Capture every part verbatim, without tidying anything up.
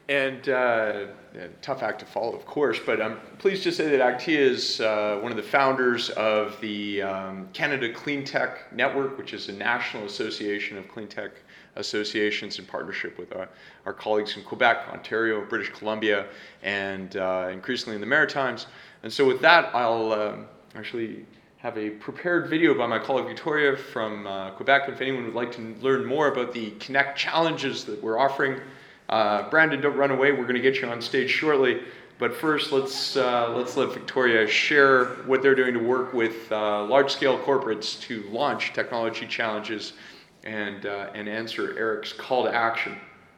And uh, a tough act to follow, of course, but I'm pleased to say that Actia is uh, one of the founders of the um, Canada Clean Tech Network, which is a national association of clean tech associations in partnership with our, our colleagues in Quebec, Ontario, British Columbia, and uh, increasingly in the Maritimes. And so with that, I'll um, actually have a prepared video by my colleague Victoria from uh, Quebec. If anyone would like to learn more about the Connect challenges that we're offering, Uh, Brandon, don't run away. We're going to get you on stage shortly. But first, let's uh, let's let Victoria share what they're doing to work with uh, large-scale corporates to launch technology challenges and uh, and answer Eric's call to action.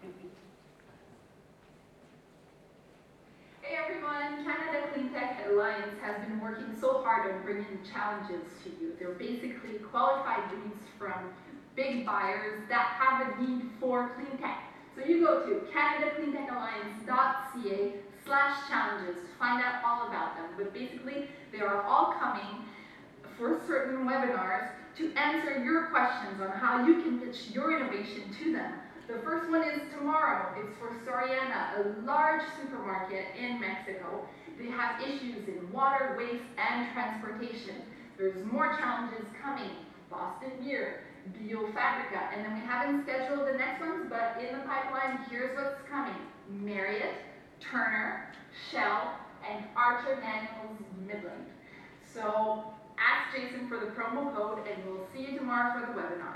Hey everyone, Canada Clean Tech Alliance has been working so hard on bringing challenges to you. They're basically qualified leads from big buyers that have a need for clean tech. So you go to canada clean tech alliance dot c a slash challenges to find out all about them. But basically, they are all coming for certain webinars to answer your questions on how you can pitch your innovation to them. The first one is tomorrow. It's for Soriana, a large supermarket in Mexico. They have issues in water, waste, and transportation. There's more challenges coming. Boston Beer, BioFabrica, and then we haven't scheduled the next ones, but in the pipeline, here's what's coming. Marriott, Turner, Shell, and Archer Daniels Midland. So ask Jason for the promo code, and we'll see you tomorrow for the webinar.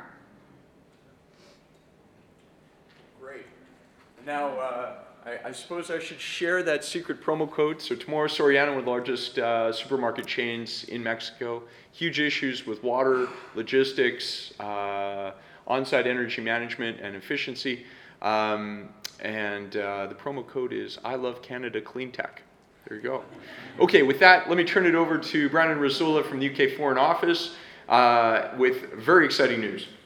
Great. Now, uh, I, I suppose I should share that secret promo code. So tomorrow, Soriana, one of the largest uh, supermarket chains in Mexico, huge issues with water, logistics, uh, on-site energy management, and efficiency. Um, and uh, the promo code is I Love Canada Clean Tech. There you go. Okay, with that, let me turn it over to Brandon Rizzulla from the U K Foreign Office uh, with very exciting news.